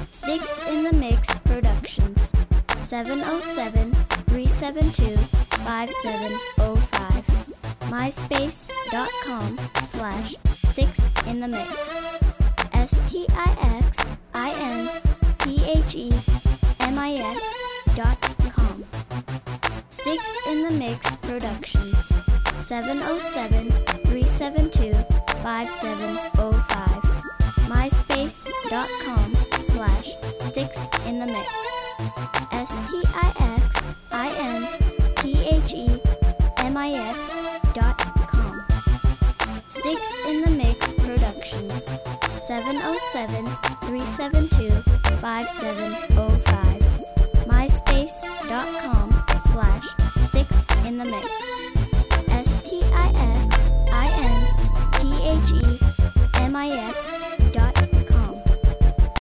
Sticks in the Mix Productions. 707-372-5705. MySpace.com/sticksinthemix. STIXINTHEMIX.com. Sticks in the Mix Productions. 707-372-5705. MySpace.com/sticksinthemix. STIXINTHEMIX.com. Sticks in the Mix Productions. 707-372-5705. MySpace.com/sticksinthemix. STIXINTHEMIX.